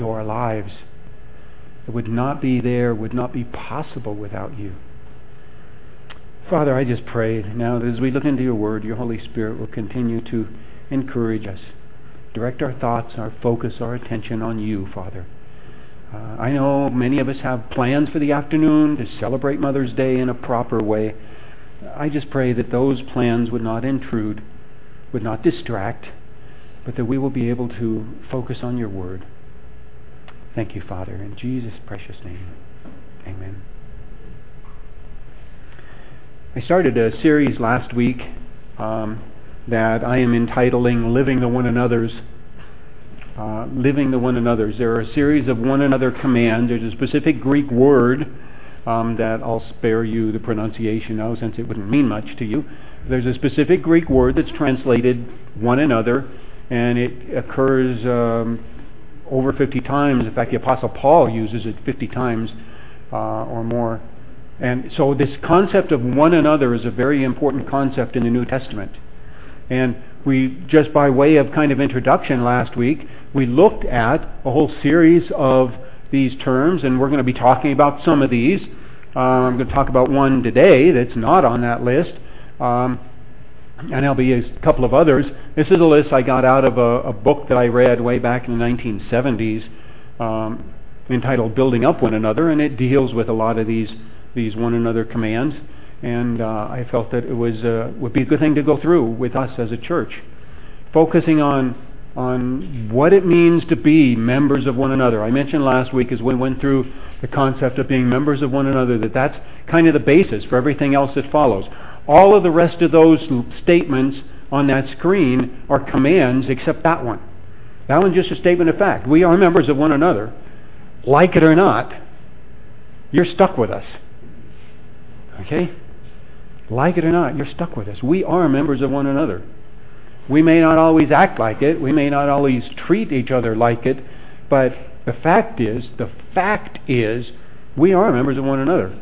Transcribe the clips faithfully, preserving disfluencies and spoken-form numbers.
our lives. It would not be there, would not be possible without you. Father, I just pray now that as we look into your word, your Holy Spirit will continue to encourage us. Direct our thoughts, our focus, our attention on you, Father. Uh, I know many of us have plans for the afternoon to celebrate Mother's Day in a proper way. I just pray that those plans would not intrude, would not distract, but that we will be able to focus on your word. Thank you, Father, in Jesus' precious name. Amen. I started a series last week um, that I am entitling Living the One Another's. Uh, living the One Another's. There are a series of one another commands. There's a specific Greek word um, that I'll spare you the pronunciation of since it wouldn't mean much to you. There's a specific Greek word that's translated one another, and it occurs um, over fifty times. In fact, the Apostle Paul uses it fifty times uh, or more. And so this concept of one another is a very important concept in the New Testament. And we, just by way of kind of introduction last week, we looked at a whole series of these terms, and we're going to be talking about some of these. Uh, I'm going to talk about one today that's not on that list, um, and there'll be a couple of others. This is a list I got out of a, a book that I read way back in the nineteen seventies um, entitled Building Up One Another, and it deals with a lot of these these one another commands. And uh, I felt that it was uh, would be a good thing to go through with us as a church, focusing on on what it means to be members of one another. I mentioned last week as we went through the concept of being members of one another that that's kind of the basis for everything else that follows. All of the rest of those statements on that screen are commands except that one. That one's just a statement of fact. We are members of one another. Like it or not, you're stuck with us. Okay? Like it or not, you're stuck with us. We are members of one another. We may not always act like it. We may not always treat each other like it. But the fact is, the fact is, we are members of one another.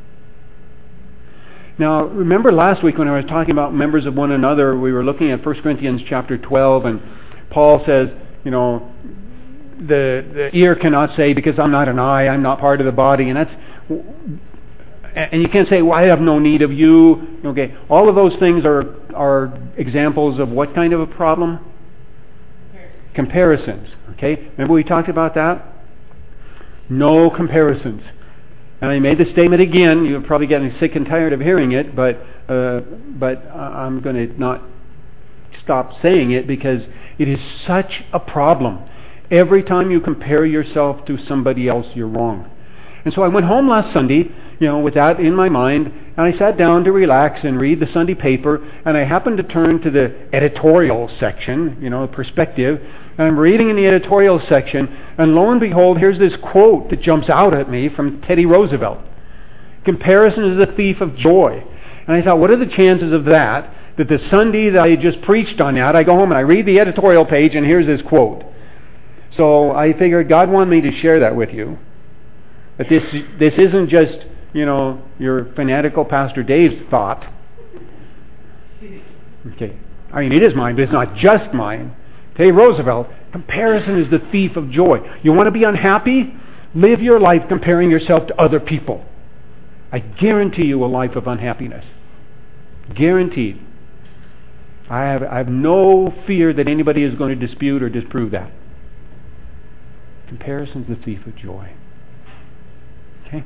Now, remember last week when I was talking about members of one another, we were looking at First Corinthians chapter twelve, and Paul says, you know, the, the ear cannot say, because I'm not an eye, I'm not part of the body. And that's... And you can't say, well, I have no need of you. Okay, all of those things are are examples of what kind of a problem? Comparisons. Okay, remember we talked about that? No comparisons. And I made the statement again. You're probably getting sick and tired of hearing it, but uh, but I'm going to not stop saying it because it is such a problem. Every time you compare yourself to somebody else, you're wrong. And so I went home last Sunday, you know, with that in my mind, and I sat down to relax and read the Sunday paper, and I happened to turn to the editorial section, you know, perspective, and I'm reading in the editorial section, and lo and behold, here's this quote that jumps out at me from Teddy Roosevelt. Comparison is the thief of joy. And I thought, what are the chances of that, that the Sunday that I just preached on that, I go home and I read the editorial page, and here's this quote. So I figured God wanted me to share that with you. That this this isn't just, you know, your fanatical Pastor Dave's thought. Okay. I mean, it is mine, but it's not just mine. Teddy Roosevelt, comparison is the thief of joy. You want to be unhappy? Live your life comparing yourself to other people. I guarantee you a life of unhappiness. Guaranteed. I have, I have no fear that anybody is going to dispute or disprove that. Comparison is the thief of joy. Okay.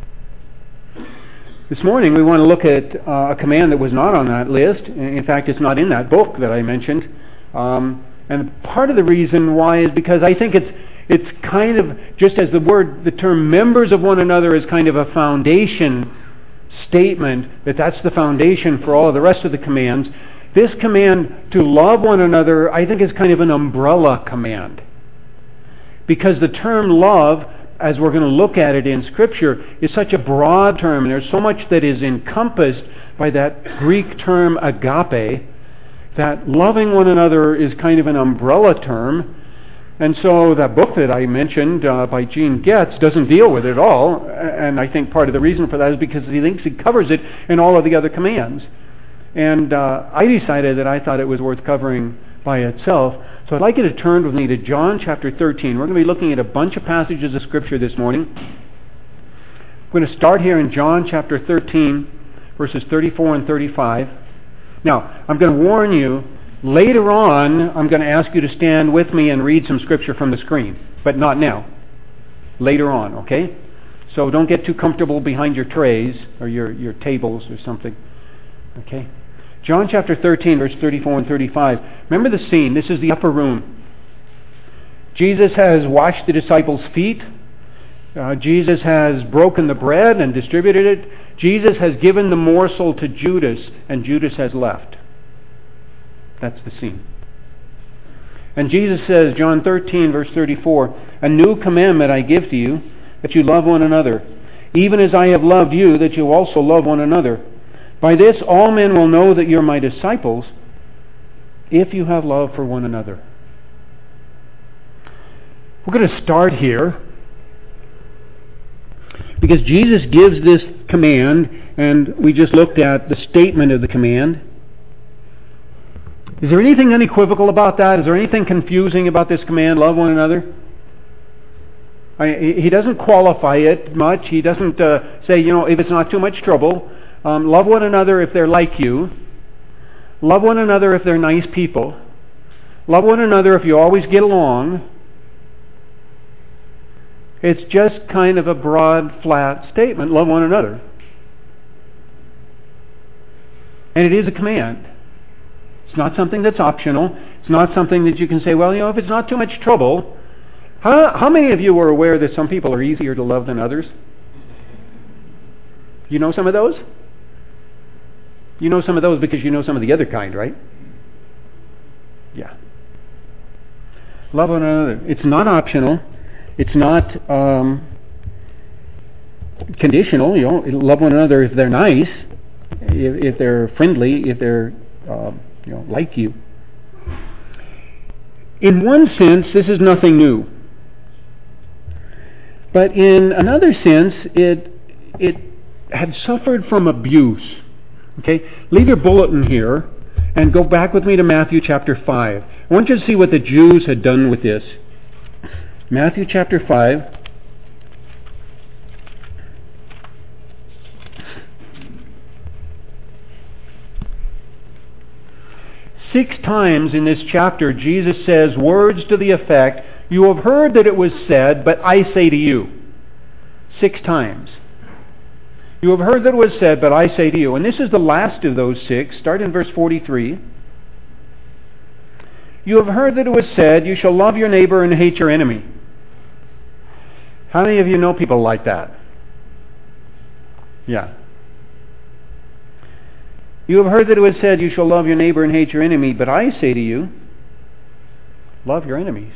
This morning we want to look at uh, a command that was not on that list. In fact, it's not in that book that I mentioned. Um, and part of the reason why is because I think it's it's kind of, just as the word, the term members of one another is kind of a foundation statement, that that's the foundation for all of the rest of the commands. This command to love one another, I think, is kind of an umbrella command. Because the term love, as we're going to look at it in Scripture, is such a broad term, and there's so much that is encompassed by that Greek term agape, that loving one another is kind of an umbrella term. And so that book that I mentioned uh, by Gene Getz doesn't deal with it at all, and I think part of the reason for that is because he thinks it covers it in all of the other commands. And uh, I decided that I thought it was worth covering by itself. So I'd like you to turn with me to John chapter thirteen. We're going to be looking at a bunch of passages of Scripture this morning. We're going to start here in John chapter thirteen, verses thirty-four and thirty-five. Now, I'm going to warn you, later on, I'm going to ask you to stand with me and read some Scripture from the screen, but not now. Later on, okay? So don't get too comfortable behind your trays or your, your tables or something. Okay? John chapter thirteen, verse thirty-four and thirty-five. Remember the scene. This is the upper room. Jesus has washed the disciples' feet. Uh, Jesus has broken the bread and distributed it. Jesus has given the morsel to Judas, and Judas has left. That's the scene. And Jesus says, John thirteen, verse thirty-four, "A new commandment I give to you, that you love one another, even as I have loved you, that you also love one another. By this all men will know that you're my disciples, if you have love for one another." We're going to start here because Jesus gives this command, and we just looked at the statement of the command. Is there anything unequivocal about that? Is there anything confusing about this command, love one another? I, he doesn't qualify it much. He doesn't uh, say, you know, if it's not too much trouble, um, love one another if they're like you. Love one another if they're nice people. Love one another if you always get along. It's just kind of a broad, flat statement. Love one another. And it is a command. It's not something that's optional. It's not something that you can say, well, you know, if it's not too much trouble. How, how many of you are aware that some people are easier to love than others? You know some of those? You know some of those because you know some of the other kind, right? Yeah. Love one another. It's not optional. It's not um, conditional. You know, love one another if they're nice, if, if they're friendly, if they're uh, you know like you. In one sense, this is nothing new. But in another sense, it it had suffered from abuse. Okay, leave your bulletin here and go back with me to Matthew chapter five. I want you to see what the Jews had done with this. Matthew chapter five. Six times in this chapter, Jesus says words to the effect, "You have heard that it was said, but I say to you." Six times. You have heard that it was said, but I say to you. And this is the last of those six. Start in verse forty-three. You have heard that it was said, "You shall love your neighbor and hate your enemy." How many of you know people like that? Yeah. You have heard that it was said, "You shall love your neighbor and hate your enemy." But I say to you, love your enemies.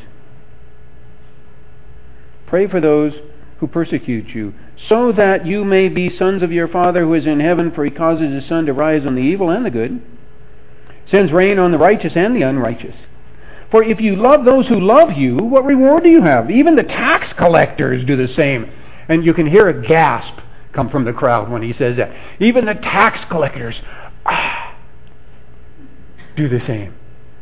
Pray for those who persecute you, so that you may be sons of your Father who is in heaven, for he causes his sun to rise on the evil and the good, sends rain on the righteous and the unrighteous. For if you love those who love you, what reward do you have? Even the tax collectors do the same. And you can hear a gasp come from the crowd when he says that. Even the tax collectors ah, do the same.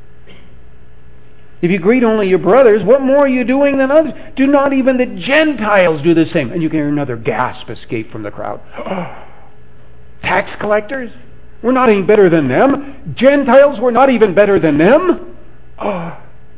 If you greet only your brothers, what more are you doing than others? Do not even the Gentiles do the same? And you can hear another gasp escape from the crowd. Oh, tax collectors? We're not any better than them. Gentiles, we're not even better than them. Oh.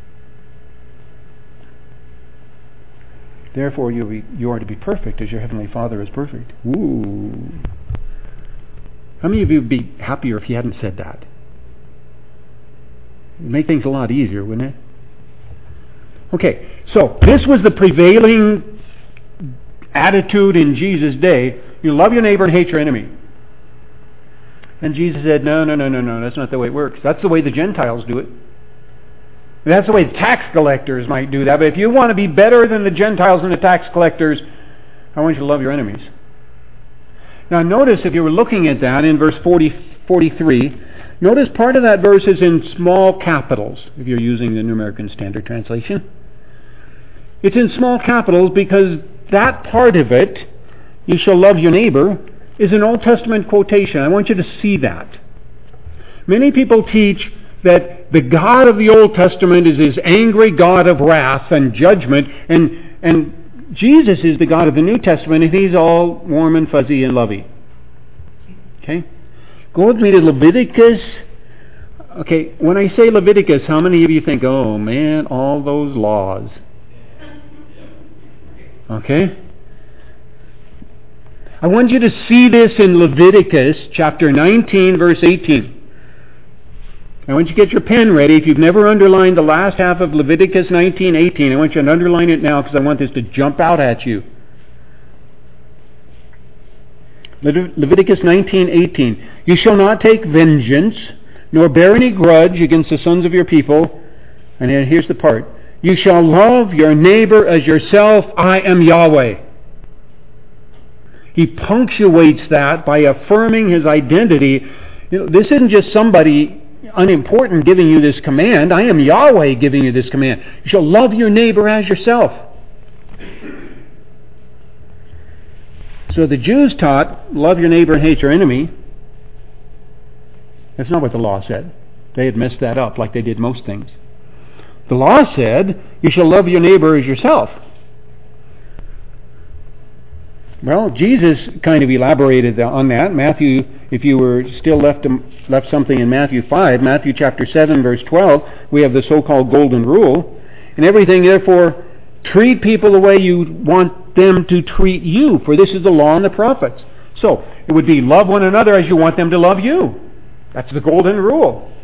Therefore, you, be, you are to be perfect as your heavenly Father is perfect. Ooh. How many of you would be happier if you hadn't said that? It would make things a lot easier, wouldn't it? Okay, so this was the prevailing attitude in Jesus' day. You love your neighbor and hate your enemy. And Jesus said, no, no, no, no, no, that's not the way it works. That's the way the Gentiles do it. That's the way the tax collectors might do that. But if you want to be better than the Gentiles and the tax collectors, I want you to love your enemies. Now notice, if you were looking at that in verse forty, forty-three, notice part of that verse is in small capitals, if you're using the New American Standard Translation. It's in small capitals because that part of it, you shall love your neighbor, is an Old Testament quotation. I want you to see that. Many people teach that the God of the Old Testament is this angry God of wrath and judgment, and and Jesus is the God of the New Testament, and He's all warm and fuzzy and lovey. Okay? Go with me to Leviticus. Okay, when I say Leviticus, how many of you think, oh man, all those laws? Okay? I want you to see this in Leviticus chapter nineteen, verse eighteen. I want you to get your pen ready. If you've never underlined the last half of Leviticus nineteen eighteen, I want you to underline it now because I want this to jump out at you. Le- Leviticus nineteen eighteen. You shall not take vengeance, nor bear any grudge against the sons of your people. And here's the part. You shall love your neighbor as yourself. I am Yahweh. He punctuates that by affirming His identity. You know, this isn't just somebody unimportant giving you this command. I am Yahweh giving you this command. You shall love your neighbor as yourself. So the Jews taught, love your neighbor and hate your enemy. That's not what the law said. They had messed that up like they did most things. The law said, you shall love your neighbor as yourself. Well, Jesus kind of elaborated on that. Matthew, if you were still left left something in Matthew five, Matthew chapter seven, verse twelve, we have the so-called golden rule. And everything, therefore, treat people the way you want them to treat you, for this is the law and the prophets. So, it would be love one another as you want them to love you. That's the golden rule.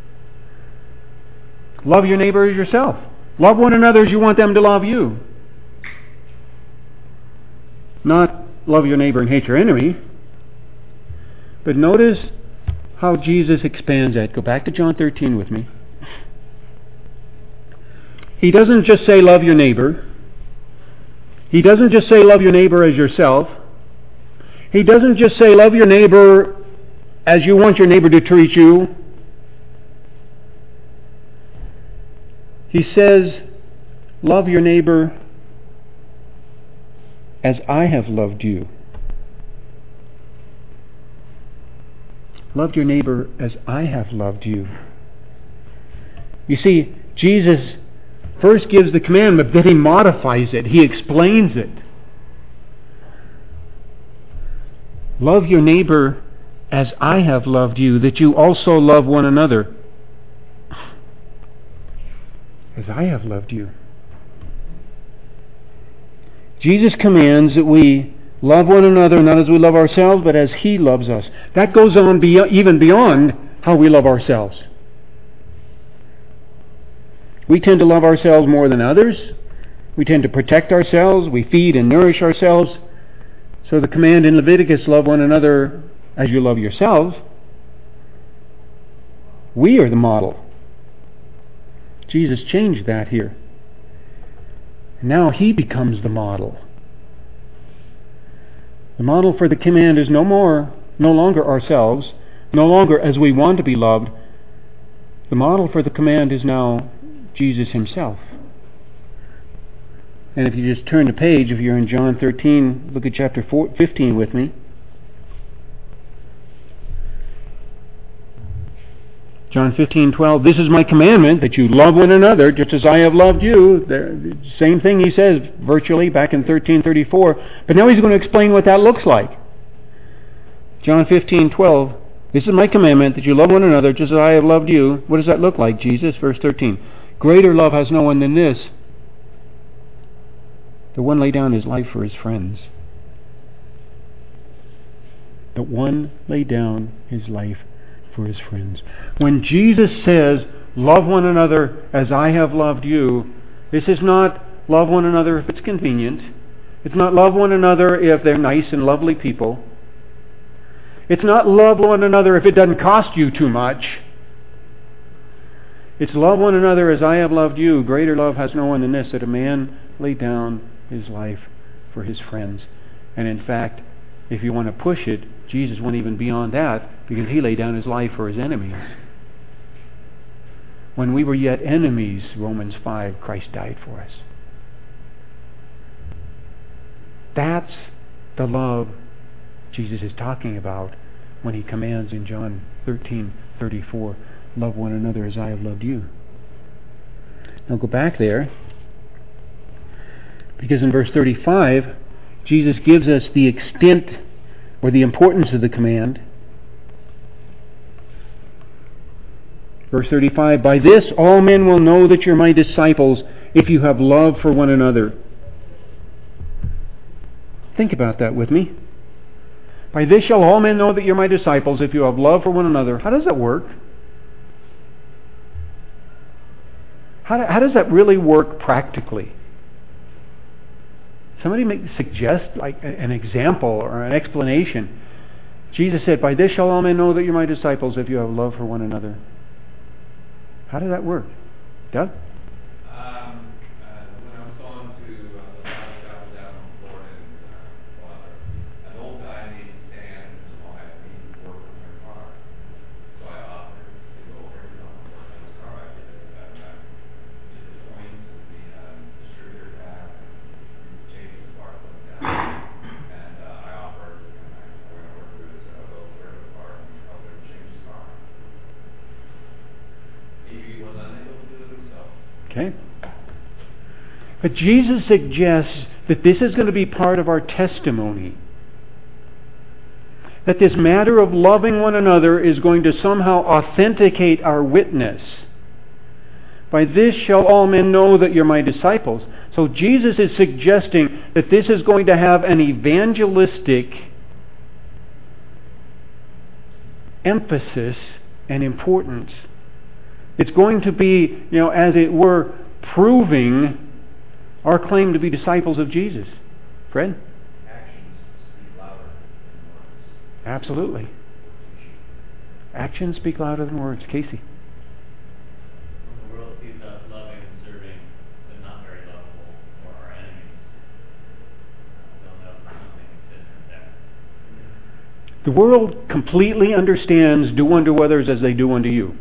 Love your neighbor as yourself. Love one another as you want them to love you. Not love your neighbor and hate your enemy. But notice how Jesus expands that. Go back to John thirteen with me. He doesn't just say love your neighbor. He doesn't just say love your neighbor as yourself. He doesn't just say love your neighbor as you want your neighbor to treat you. He says, love your neighbor as I have loved you. Love your neighbor as I have loved you. You see, Jesus first gives the commandment, but then He modifies it. He explains it. Love your neighbor as I have loved you, that you also love one another. As I have loved you. Jesus commands that we love one another not as we love ourselves, but as He loves us. That goes on be- even beyond how we love ourselves. We tend to love ourselves more than others. We tend to protect ourselves. We feed and nourish ourselves. So the command in Leviticus, love one another as you love yourselves. We are the model. Jesus changed that here. Now He becomes the model. The model for the command is no more, no longer ourselves, no longer as we want to be loved. The model for the command is now Jesus Himself. And if you just turn the page, if you're in John thirteen, look at chapter fifteen with me. John fifteen twelve, this is my commandment, that you love one another just as I have loved you. The same thing He says virtually back in thirteen thirty-four. But now He's going to explain what that looks like. John fifteen twelve, this is my commandment, that you love one another just as I have loved you. What does that look like, Jesus? Verse thirteen, greater love has no one than this, that one lay down his life for his friends. That one lay down his life for his friends. When Jesus says, love one another as I have loved you, this is not love one another if it's convenient. It's not love one another if they're nice and lovely people. It's not love one another if it doesn't cost you too much. It's love one another as I have loved you. Greater love has no one than this, that a man lay down his life for his friends. And in fact, if you want to push it, Jesus went even beyond that, because He laid down His life for His enemies. When we were yet enemies, Romans five, Christ died for us. That's the love Jesus is talking about when He commands in John thirteen thirty-four, love one another as I have loved you. Now go back there, because in verse thirty-five, Jesus gives us the extent or the importance of the command. Verse thirty-five, by this all men will know that you're my disciples if you have love for one another. Think about that with me. By this shall all men know that you're my disciples if you have love for one another. How does that work? How, do, how does that really work practically? Somebody make, suggest like an example or an explanation. Jesus said, by this shall all men know that you're my disciples if you have love for one another. How does that work? Doug? Um, uh, when I was going to uh, the last chapel down in Florida, and, uh, an old guy needed to stand while I needed to work on my car. So I offered to go over and help him work on his car. I did it at that time. Did the joints and the um, distributor tab, and changed the spark plug down. And uh, I offered, and I went over to his uh, little trailer park and helped him change his car. He was unable to do it himself. Okay. But Jesus suggests that this is going to be part of our testimony. That this matter of loving one another is going to somehow authenticate our witness. By this shall all men know that you're my disciples. So Jesus is suggesting that this is going to have an evangelistic emphasis and importance. It's going to be, you know, as it were, proving our claim to be disciples of Jesus. Fred? Actions speak louder than words. Absolutely. Actions speak louder than words. Casey? When the world sees us loving and serving, but not very lovable, or our enemies, they'll know there's something different there. The world completely understands do unto others as they do unto you.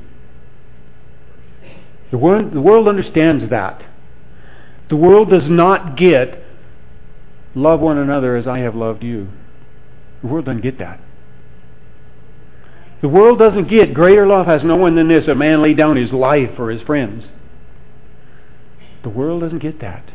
The world, the world understands that. The world does not get love one another as I have loved you. The world doesn't get that. The world doesn't get greater love has no one than this, a man lay down his life for his friends. The world doesn't get that.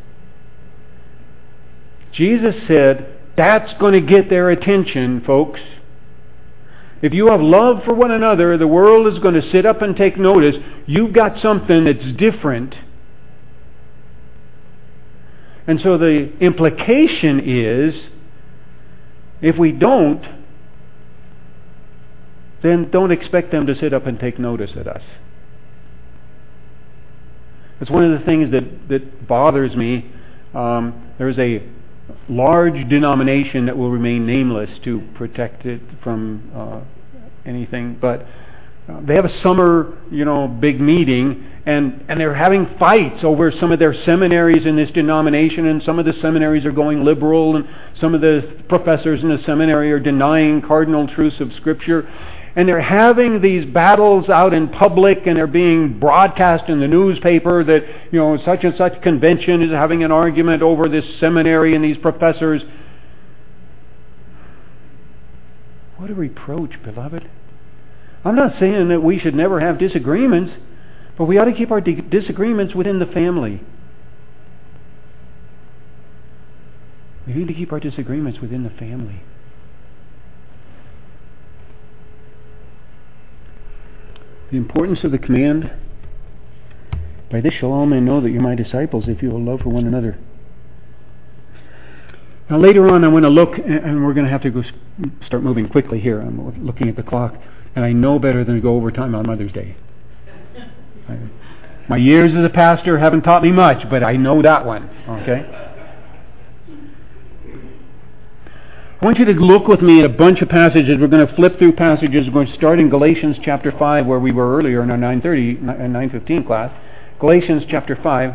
Jesus said, that's going to get their attention, folks. If you have love for one another, the world is going to sit up and take notice. You've got something that's different. And so the implication is, if we don't, then don't expect them to sit up and take notice at us. It's one of the things that, that bothers me. Um, there's a large denomination that will remain nameless to protect it from uh, anything, but uh, they have a summer, you know, big meeting, and, and they're having fights over some of their seminaries in this denomination, and some of the seminaries are going liberal, and some of the professors in the seminary are denying cardinal truths of Scripture. And they're having these battles out in public, and they're being broadcast in the newspaper that, you know, such and such convention is having an argument over this seminary and these professors. What a reproach, beloved. I'm not saying that we should never have disagreements, but we ought to keep our di- disagreements within the family. We need to keep our disagreements within the family. The importance of the command, by this shall all men know that you're my disciples if you will love for one another. Now later on I want to look, and we're going to have to go start moving quickly here. I'm looking at the clock, and I know better than to go over time on Mother's Day. I, my years as a pastor haven't taught me much, but I know that one. Okay? I want you to look with me at a bunch of passages. We're going to flip through passages. We're going to start in Galatians chapter five, where we were earlier in our nine thirty and nine fifteen class. Galatians chapter five.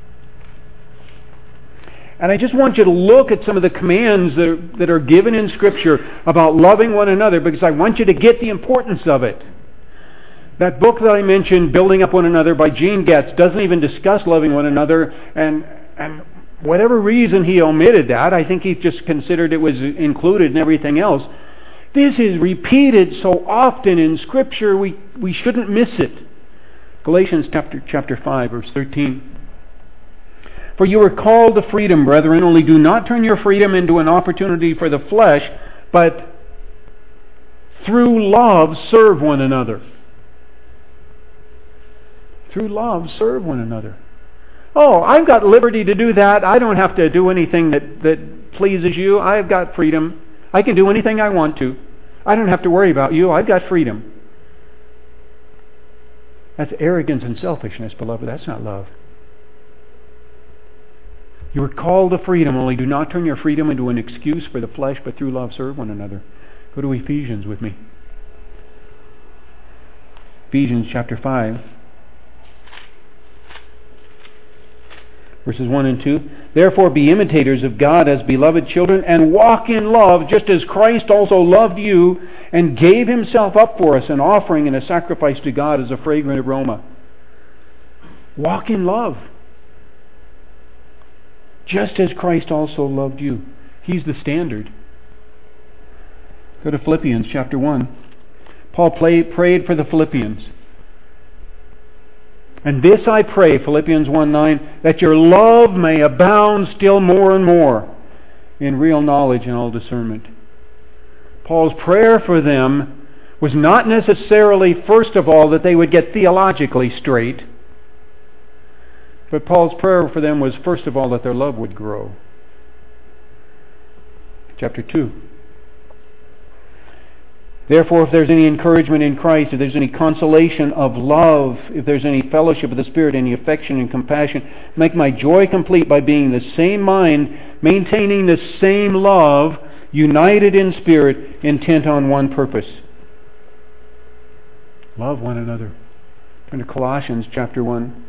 And I just want you to look at some of the commands that are, that are given in Scripture about loving one another, because I want you to get the importance of it. That book that I mentioned, Building Up One Another, by Gene Getz, doesn't even discuss loving one another, and and whatever reason he omitted that, I think he just considered it was included in everything else. This is repeated so often in Scripture, we, we shouldn't miss it. Galatians chapter, chapter five, verse thirteen. For you are called to freedom, brethren, only do not turn your freedom into an opportunity for the flesh, but through love serve one another. Through love serve one another. Oh, I've got liberty to do that. I don't have to do anything that, that pleases you. I've got freedom. I can do anything I want to. I don't have to worry about you. I've got freedom. That's arrogance and selfishness, beloved. That's not love. You are called to freedom, only do not turn your freedom into an excuse for the flesh, but through love serve one another. Go to Ephesians with me. Ephesians chapter five. Verses one and two. Therefore be imitators of God as beloved children, and walk in love, just as Christ also loved you, and gave himself up for us, an offering and a sacrifice to God as a fragrant aroma. Walk in love, just as Christ also loved you. He's the standard. Go to Philippians chapter one. Paul play, prayed for the Philippians. And this I pray, Philippians one nine, that your love may abound still more and more in real knowledge and all discernment. Paul's prayer for them was not necessarily, first of all, that they would get theologically straight, but Paul's prayer for them was, first of all, that their love would grow. Chapter two. Therefore, if there's any encouragement in Christ, if there's any consolation of love, if there's any fellowship of the Spirit, any affection and compassion, make my joy complete by being the same mind, maintaining the same love, united in spirit, intent on one purpose. Love one another. Turn to Colossians chapter one.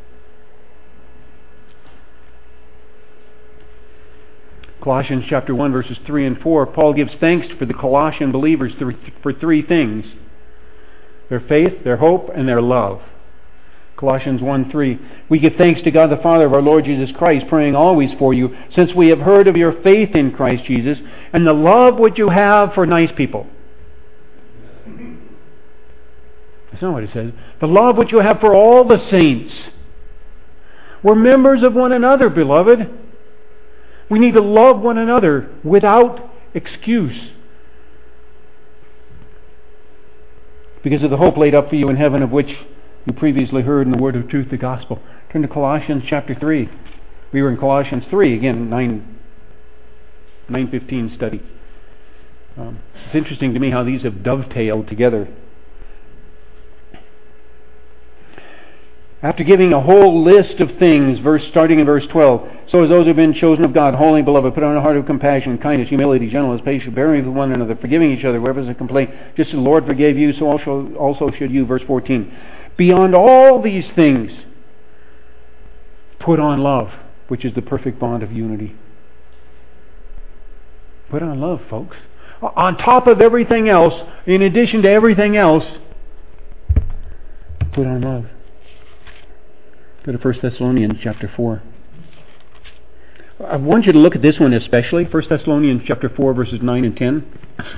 Colossians chapter one, verses three and four, Paul gives thanks for the Colossian believers for three things: their faith, their hope, and their love. Colossians one three, we give thanks to God the Father of our Lord Jesus Christ, praying always for you, since we have heard of your faith in Christ Jesus, and the love which you have for nice people. That's not what it says. The love which you have for all the saints. We're members of one another, beloved. We need to love one another without excuse, because of the hope laid up for you in heaven, of which you previously heard in the word of truth, the gospel. Turn to Colossians chapter three. We were in Colossians three, again, nine fifteen study. Um, it's interesting to me how these have dovetailed together. After giving a whole list of things, verse starting in verse twelve, so as those who have been chosen of God, holy and beloved, put on a heart of compassion, kindness, humility, gentleness, patience, bearing with one another, forgiving each other wherever there's a complaint, just as the Lord forgave you, so also, also should you. Verse fourteen. Beyond all these things, put on love, which is the perfect bond of unity. Put on love, folks. On top of everything else, in addition to everything else, put on love. Go to First Thessalonians chapter four. I want you to look at this one especially, First Thessalonians chapter four, verses nine and ten.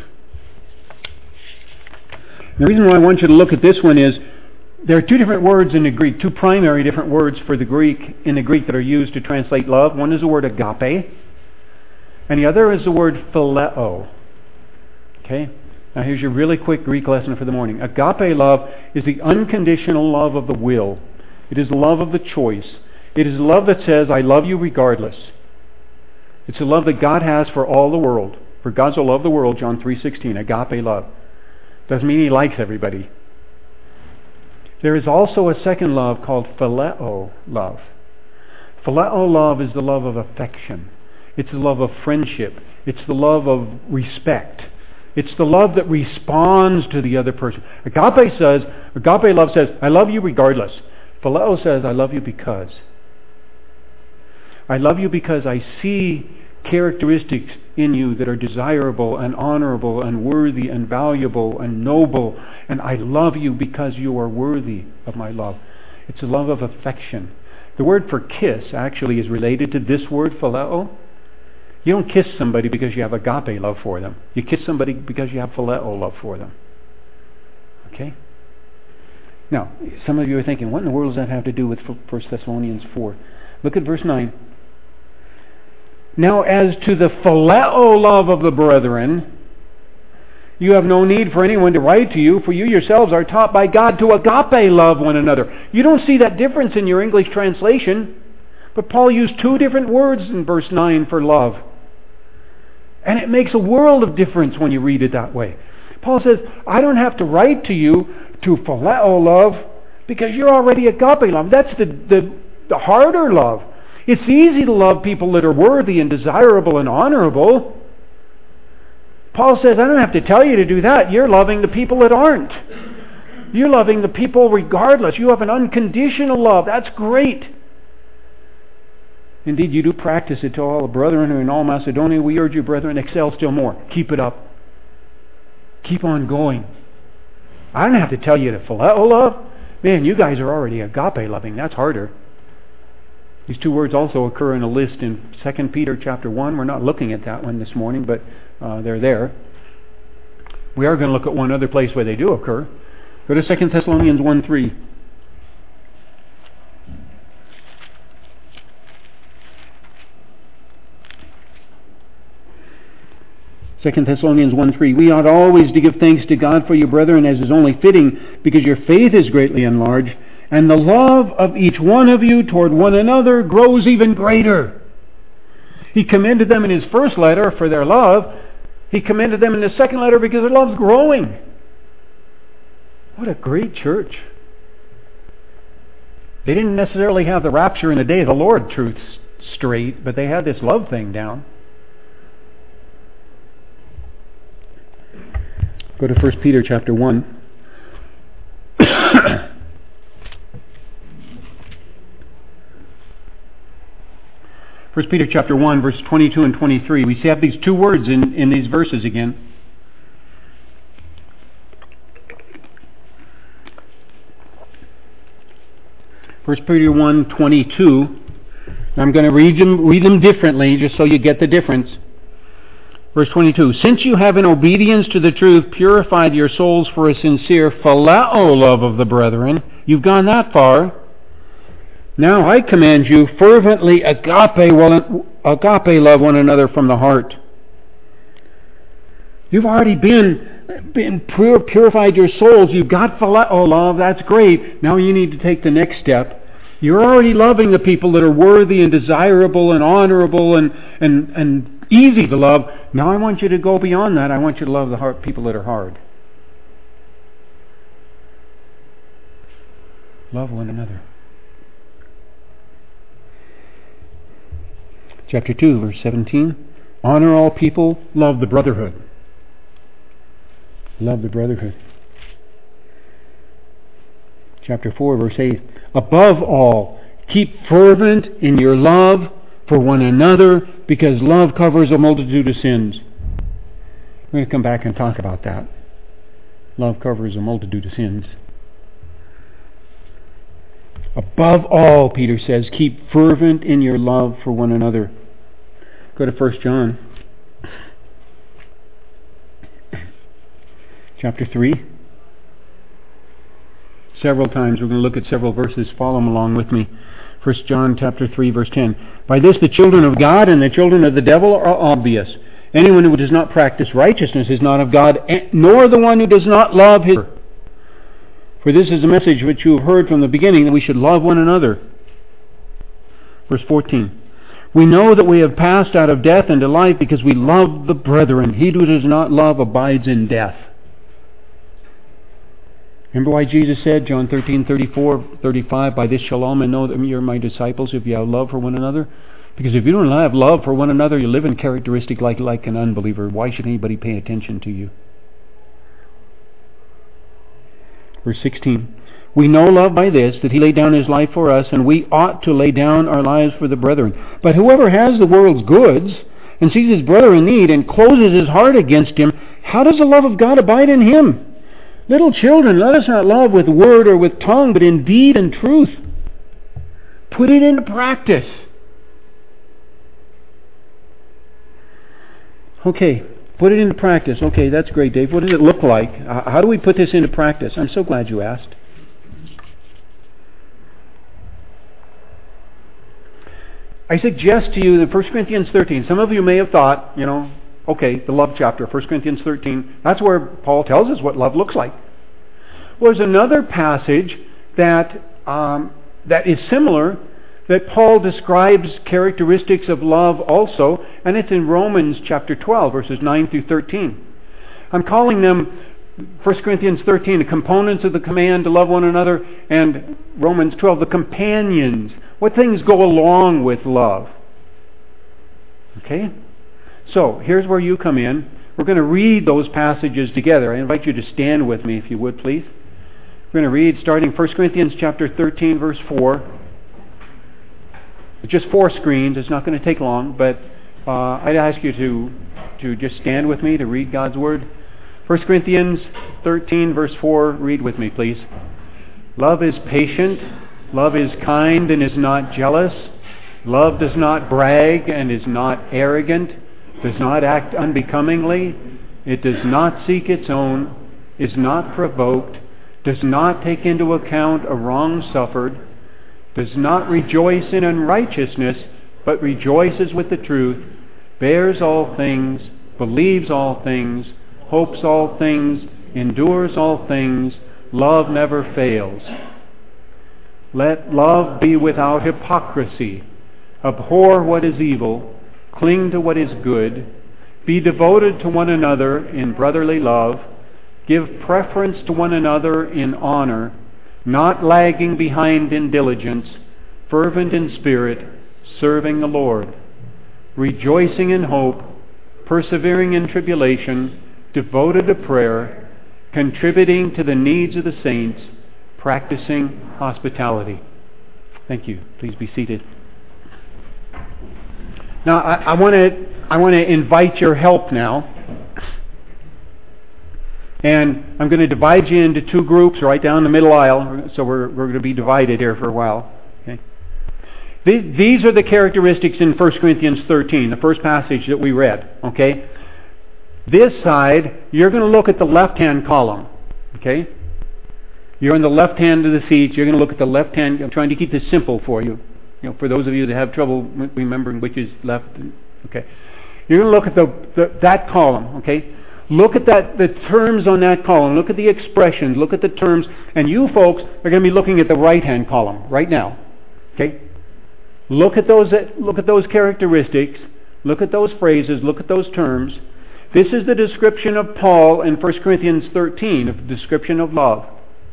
The reason why I want you to look at this one is there are two different words in the Greek, two primary different words for the Greek in the Greek that are used to translate love. One is the word agape, and the other is the word phileo. Okay? Now here's your really quick Greek lesson for the morning. Agape love is the unconditional love of the will. It is the love of the choice. It is the love that says, I love you regardless. It's the love that God has for all the world. For God so loved the world, John three sixteen, agape love. Doesn't mean he likes everybody. There is also a second love called phileo love. Phileo love is the love of affection. It's the love of friendship. It's the love of respect. It's the love that responds to the other person. Agape says, agape love says, I love you regardless. Phileo says, I love you because. I love you because I see characteristics in you that are desirable and honorable and worthy and valuable and noble. And I love you because you are worthy of my love. It's a love of affection. The word for kiss actually is related to this word, phileo. You don't kiss somebody because you have agape love for them. You kiss somebody because you have phileo love for them. Okay? Now, some of you are thinking, what in the world does that have to do with First Thessalonians four? Look at verse nine. Now, as to the phileo love of the brethren, you have no need for anyone to write to you, for you yourselves are taught by God to agape love one another. You don't see that difference in your English translation, but Paul used two different words in verse nine for love. And it makes a world of difference when you read it that way. Paul says, I don't have to write to you to phileo love because you're already agape love. That's the, the, the harder love. It's easy to love people that are worthy and desirable and honorable. Paul says, I don't have to tell you to do that. You're loving the people that aren't. You're loving the people regardless. You have an unconditional love. That's great. Indeed, you do practice it to all the brethren who are in all Macedonia. We urge you, brethren, excel still more. Keep it up. Keep on going. I don't have to tell you to phileo love. Man, you guys are already agape loving. That's harder. These two words also occur in a list in Second Peter chapter one. We're not looking at that one this morning, but uh, they're there. We are going to look at one other place where they do occur. Go to Second Thessalonians one three. Second Thessalonians one three. We ought always to give thanks to God for you, brethren, as is only fitting, because your faith is greatly enlarged, and the love of each one of you toward one another grows even greater. He commended them in his first letter for their love. He commended them in the second letter because their love's growing. What a great church. They didn't necessarily have the rapture in the day of the Lord truths straight, but they had this love thing down. Go to First Peter chapter one. First Peter chapter one, verse twenty-two and twenty-three. We have these two words in, in these verses again. First Peter one, twenty-two. I'm going to read them, read them differently just so you get the difference. Verse twenty-two. Since you have in obedience to the truth purified your souls for a sincere phileo love of the brethren. You've gone that far. Now I command you fervently agape, one, agape love one another from the heart. You've already been, been pur- purified your souls. You've got phileo love. That's great. Now you need to take the next step. You're already loving the people that are worthy and desirable and honorable and, and, and easy to love. Now I want you to go beyond that. I want you to love the hard, people that are hard. Love one another. Chapter two, verse seventeen. Honor all people, love the brotherhood. Love the brotherhood. Chapter four, verse eight. Above all, keep fervent in your love for one another, because love covers a multitude of sins. We're going to come back and talk about that. Love covers a multitude of sins. Above all, Peter says, keep fervent in your love for one another. Go to First John. Chapter three. Several times. We're going to look at several verses. Follow them along with me. First John chapter three, verse ten. By this the children of God and the children of the devil are obvious. Anyone who does not practice righteousness is not of God, nor the one who does not love his brother. For this is the message which you have heard from the beginning, that we should love one another. Verse fourteen. We know that we have passed out of death into life because we love the brethren. He who does not love abides in death. Remember why Jesus said, John thirteen, thirty-four, thirty-five, by this shall all men know that you're my disciples if you have love for one another? Because if you don't have love for one another, you live in characteristic like, like an unbeliever. Why should anybody pay attention to you? Verse sixteen. We know love by this, that he laid down his life for us, and we ought to lay down our lives for the brethren. But whoever has the world's goods and sees his brother in need and closes his heart against him, how does the love of God abide in him? Little children, let us not love with word or with tongue, but in deed and truth. Put it into practice. Okay, put it into practice. Okay, that's great, Dave. What does it look like? How do we put this into practice? I'm so glad you asked. I suggest to you that First Corinthians thirteen, some of you may have thought, you know, okay, the love chapter, First Corinthians thirteen, that's where Paul tells us what love looks like. Well, there's another passage that um, that is similar, that Paul describes characteristics of love also, and it's in Romans chapter twelve, verses nine through thirteen. I'm calling them First Corinthians thirteen, the components of the command to love one another, and Romans twelve, the companions. What things go along with love? Okay? So, here's where you come in. We're going to read those passages together. I invite you to stand with me, if you would, please. We're going to read starting First Corinthians chapter thirteen, verse four. Just four screens. It's not going to take long, but uh, I'd ask you to, to just stand with me to read God's Word. First Corinthians thirteen, verse four. Read with me, please. Love is patient. Love is kind and is not jealous. Love does not brag and is not arrogant. Does not act unbecomingly. It does not seek its own. Is not provoked. Does not take into account a wrong suffered. Does not rejoice in unrighteousness, but rejoices with the truth. Bears all things. Believes all things. Hopes all things. Endures all things. Love never fails. Let love be without hypocrisy. Abhor what is evil. Cling to what is good. Be devoted to one another in brotherly love. Give preference to one another in honor, not lagging behind in diligence, fervent in spirit, serving the Lord, rejoicing in hope, persevering in tribulation, devoted to prayer, contributing to the needs of the saints, practicing hospitality. Thank you. Please be seated. Now, I want to I want to invite your help now. And I'm going to divide you into two groups right down the middle aisle, so we're we're going to be divided here for a while. Okay. These, these are the characteristics in First Corinthians thirteen, the first passage that we read. Okay. This side, you're going to look at the left-hand column. Okay. You're on the left hand of the seat. You're going to look at the left hand. I'm trying to keep this simple for you. You know, for those of you that have trouble remembering which is left. Okay. You're going to look at the, the that column. Okay. Look at that, the terms on that column. Look at the expressions. Look at the terms. And you folks are going to be looking at the right-hand column right now. Okay? Look at those, look at those characteristics. Look at those phrases. Look at those terms. This is the description of Paul in First Corinthians thirteen, a description of love.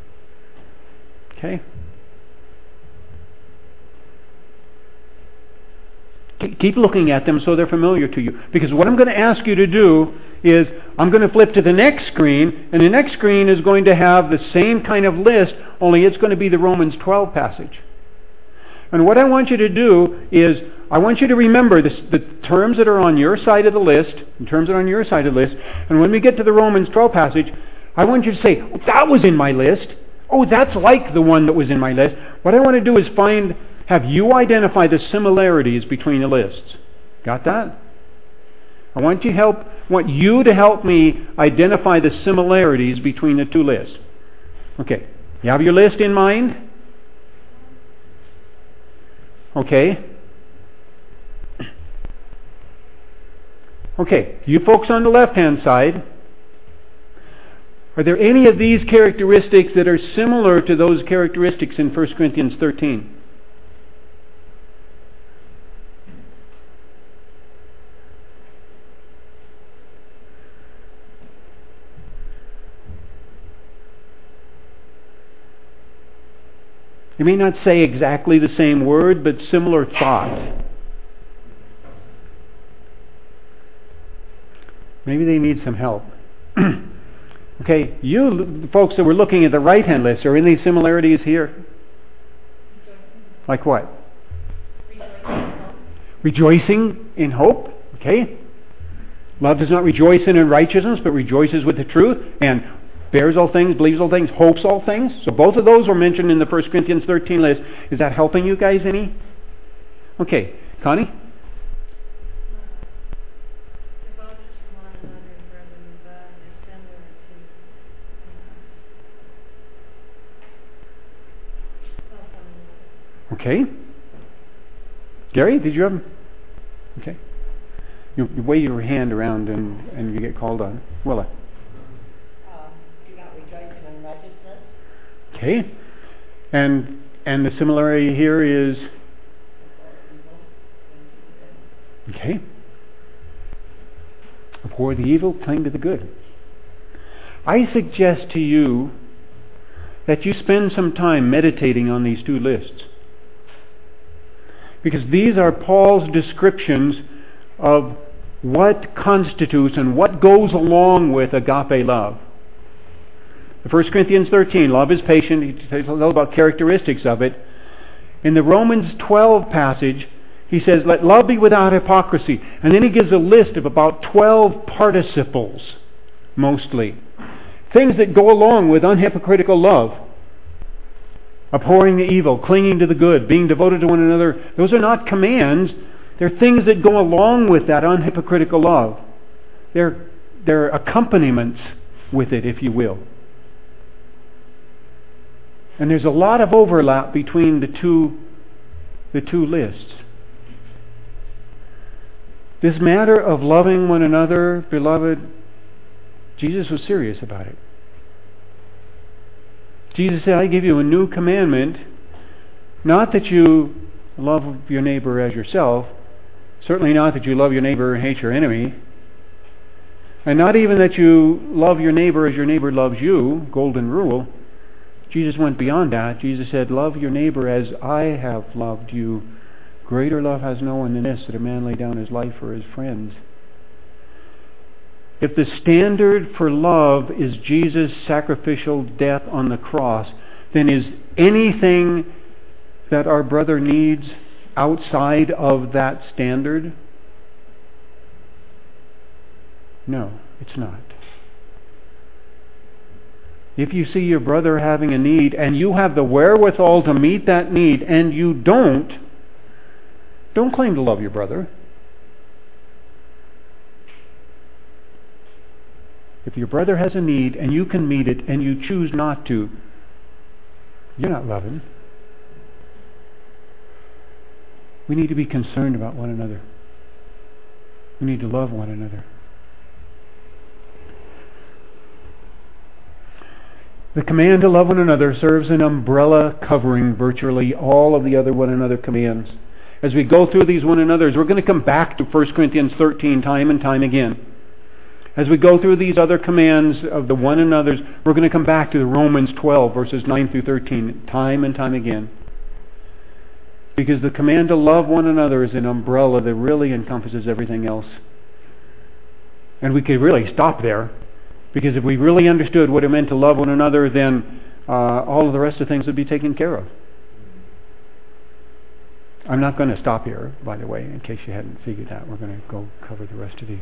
Okay? Keep looking at them so they're familiar to you. Because what I'm going to ask you to do is I'm going to flip to the next screen, and the next screen is going to have the same kind of list, only it's going to be the Romans twelve passage. And what I want you to do is I want you to remember this, the terms that are on your side of the list, the terms that are on your side of the list, and when we get to the Romans twelve passage, I want you to say, oh, that was in my list. Oh, that's like the one that was in my list. What I want to do is find, have you identify the similarities between the lists. Got that? I want you help want you to help me identify the similarities between the two lists. Okay. You have your list in mind? Okay. Okay. You folks on the left-hand side, are there any of these characteristics that are similar to those characteristics in First Corinthians thirteen? You may not say exactly the same word, but similar thought. Maybe they need some help. Okay, you folks that were looking at the right-hand list, are any similarities here? Like what? Rejoicing in hope. Okay. Love does not rejoice in unrighteousness, but rejoices with the truth. And bears all things, believes all things, hopes all things. So both of those were mentioned in the First Corinthians thirteen list. Is that helping you guys any? Okay. Connie? Okay. Gary, did you have... Okay. You, you wave your hand around and, and you get called on. Willa. Uh, do not rejoice in unrighteousness. Okay. And and the similarity here is... Okay. Abhor the evil, cling to the good. I suggest to you that you spend some time meditating on these two lists. Because these are Paul's descriptions of what constitutes and what goes along with agape love. In First Corinthians thirteen, love is patient. He tells all about characteristics of it. In the Romans twelve passage, he says, let love be without hypocrisy. And then he gives a list of about twelve participles, mostly. Things that go along with unhypocritical love. Abhorring the evil, clinging to the good, being devoted to one another. Those are not commands. They're things that go along with that unhypocritical love. They're, they're accompaniments with it, if you will. And there's a lot of overlap between the two, the two lists. This matter of loving one another, beloved, Jesus was serious about it. Jesus said, I give you a new commandment, not that you love your neighbor as yourself, certainly not that you love your neighbor and hate your enemy, and not even that you love your neighbor as your neighbor loves you, golden rule. Jesus went beyond that. Jesus said, love your neighbor as I have loved you. Greater love has no one than this, that a man lay down his life for his friends. If the standard for love is Jesus' sacrificial death on the cross, then is anything that our brother needs outside of that standard? No, it's not. If you see your brother having a need and you have the wherewithal to meet that need and you don't, don't claim to love your brother. If your brother has a need and you can meet it and you choose not to, you're not loving. We need to be concerned about one another. We need to love one another. The command to love one another serves an umbrella covering virtually all of the other one another commands. As we go through these one another's, we're going to come back to First Corinthians thirteen time and time again. As we go through these other commands of the one another's, we're going to come back to the Romans twelve, verses nine through thirteen, time and time again. Because the command to love one another is an umbrella that really encompasses everything else. And we could really stop there. Because if we really understood what it meant to love one another, then uh, all of the rest of things would be taken care of. I'm not going to stop here, by the way, in case you hadn't figured that. We're going to go cover the rest of these.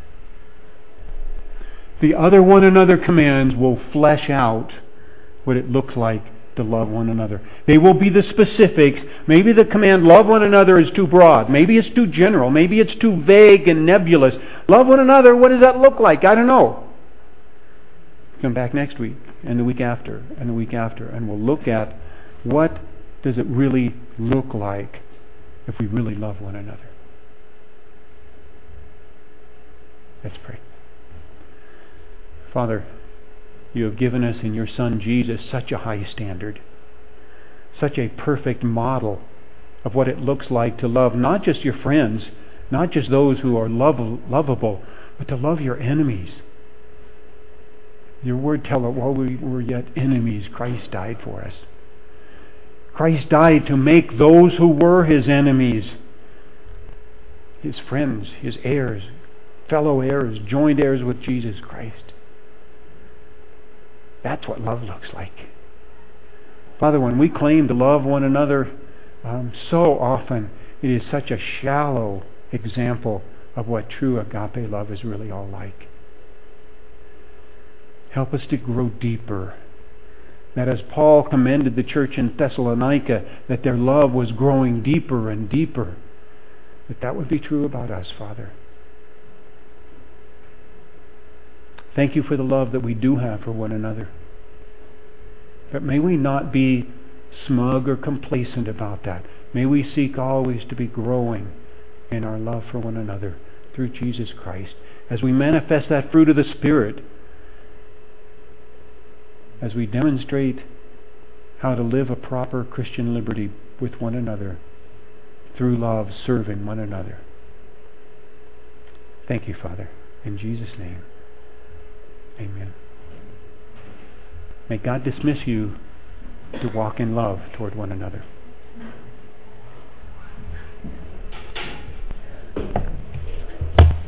The other one another commands will flesh out what it looks like to love one another. They will be the specifics. Maybe the command, love one another, is too broad. Maybe it's too general. Maybe it's too vague and nebulous. Love one another, what does that look like? I don't know. Come back next week, and the week after, and the week after, and we'll look at what does it really look like if we really love one another. Let's pray. Father, you have given us in your Son Jesus such a high standard, such a perfect model of what it looks like to love not just your friends, not just those who are lov- lovable, but to love your enemies. Your word tells us, while we were yet enemies, Christ died for us. Christ died to make those who were his enemies his friends, his heirs, fellow heirs, joint heirs with Jesus Christ. That's what love looks like. Father, when we claim to love one another, um, so often it is such a shallow example of what true agape love is really all like. Help us to grow deeper. That as Paul commended the church in Thessalonica, that their love was growing deeper and deeper, that that would be true about us, Father. Thank you for the love that we do have for one another. But may we not be smug or complacent about that. May we seek always to be growing in our love for one another through Jesus Christ, as we manifest that fruit of the Spirit, as we demonstrate how to live a proper Christian liberty with one another through love, serving one another. Thank you, Father. In Jesus' name, amen. May God dismiss you to walk in love toward one another.